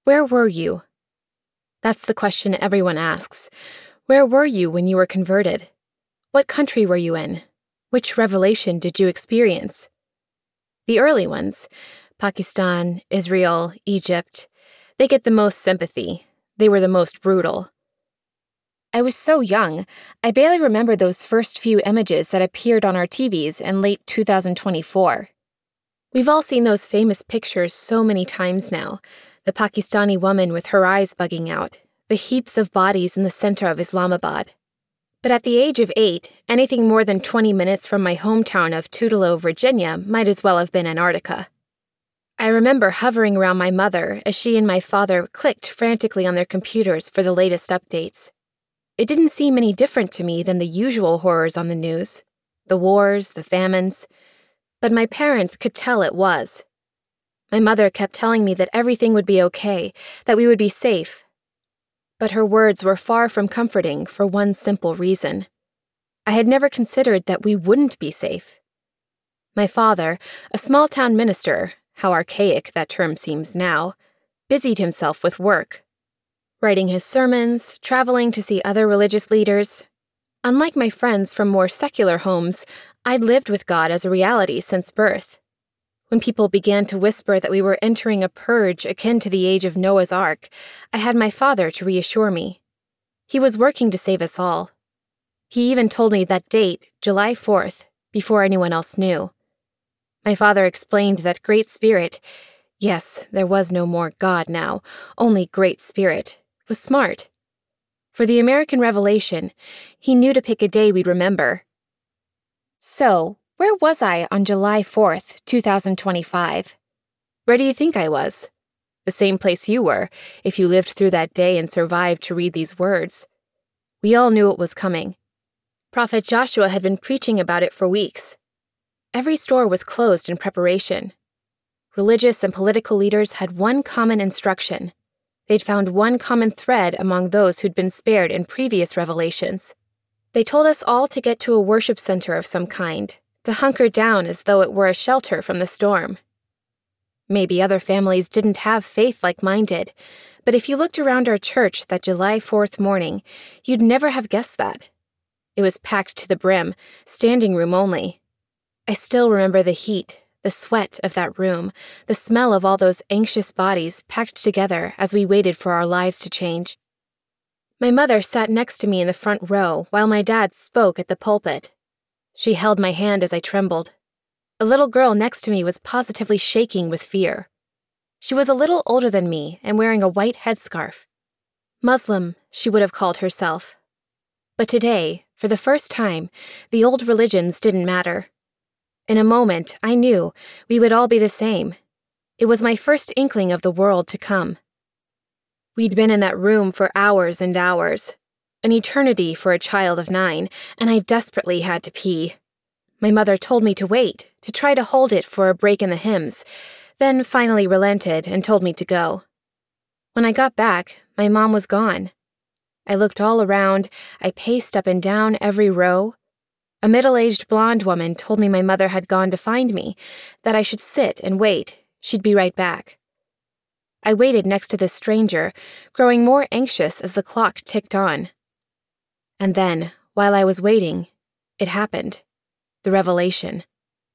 Where were you? That's the question everyone asks. Where were you when you were converted? What country were you in? Which revelation did you experience? The early ones, Pakistan, Israel, Egypt, they get the most sympathy. They were the most brutal. I was so young, I barely remember those first few images that appeared on our TVs in late 2024. We've all seen those famous pictures so many times now. The Pakistani woman with her eyes bugging out, the heaps of bodies in the center of Islamabad. But at the age of 8, anything more than 20 minutes from my hometown of Tutelo, Virginia, might as well have been Antarctica. I remember hovering around my mother as she and my father clicked frantically on their computers for the latest updates. It didn't seem any different to me than the usual horrors on the news, the wars, the famines, but my parents could tell it was. My mother kept telling me that everything would be okay, that we would be safe. But her words were far from comforting for one simple reason. I had never considered that we wouldn't be safe. My father, a small-town minister, how archaic that term seems now, busied himself with work. Writing his sermons, traveling to see other religious leaders. Unlike my friends from more secular homes, I'd lived with God as a reality since birth. When people began to whisper that we were entering a purge akin to the age of Noah's Ark, I had my father to reassure me. He was working to save us all. He even told me that date, July 4th, before anyone else knew. My father explained that Great Spirit, yes, there was no more God now, only Great Spirit, was smart. For the American Revelation, he knew to pick a day we'd remember. So, where was I on July 4th, 2025? Where do you think I was? The same place you were, if you lived through that day and survived to read these words. We all knew it was coming. Prophet Joshua had been preaching about it for weeks. Every store was closed in preparation. Religious and political leaders had one common instruction. They'd found one common thread among those who'd been spared in previous revelations. They told us all to get to a worship center of some kind, to hunker down as though it were a shelter from the storm. Maybe other families didn't have faith like mine did, but if you looked around our church that July 4th morning, you'd never have guessed that. It was packed to the brim, standing room only. I still remember the heat, the sweat of that room, the smell of all those anxious bodies packed together as we waited for our lives to change. My mother sat next to me in the front row while my dad spoke at the pulpit. She held my hand as I trembled. A little girl next to me was positively shaking with fear. She was a little older than me and wearing a white headscarf. Muslim, she would have called herself. But today, for the first time, the old religions didn't matter. In a moment, I knew we would all be the same. It was my first inkling of the world to come. We'd been in that room for hours and hours, an eternity for a child of 9, and I desperately had to pee. My mother told me to wait, to try to hold it for a break in the hymns, then finally relented and told me to go. When I got back, my mom was gone. I looked all around, I paced up and down every row. A middle-aged blonde woman told me my mother had gone to find me, that I should sit and wait, she'd be right back. I waited next to this stranger, growing more anxious as the clock ticked on. And then, while I was waiting, it happened. The revelation.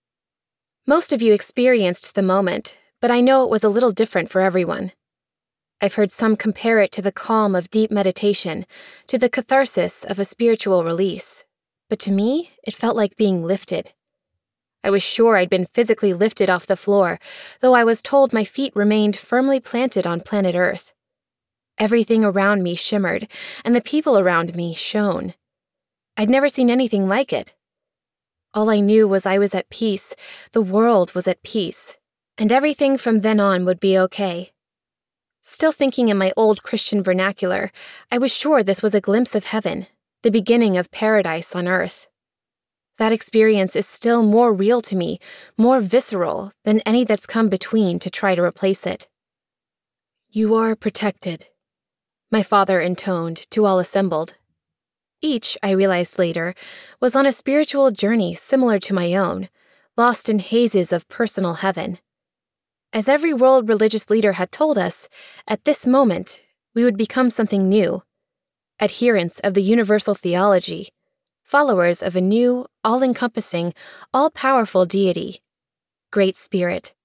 Most of you experienced the moment, but I know it was a little different for everyone. I've heard some compare it to the calm of deep meditation, to the catharsis of a spiritual release. But to me, it felt like being lifted. I was sure I'd been physically lifted off the floor, though I was told my feet remained firmly planted on planet Earth. Everything around me shimmered, and the people around me shone. I'd never seen anything like it. All I knew was I was at peace, the world was at peace, and everything from then on would be okay. Still thinking in my old Christian vernacular, I was sure this was a glimpse of heaven, the beginning of paradise on earth. That experience is still more real to me, more visceral than any that's come between to try to replace it. You are protected, my father intoned to all assembled. Each, I realized later, was on a spiritual journey similar to my own, lost in hazes of personal heaven. As every world religious leader had told us, at this moment, we would become something new, adherents of the universal theology, followers of a new, all-encompassing, all-powerful deity, Great Spirit.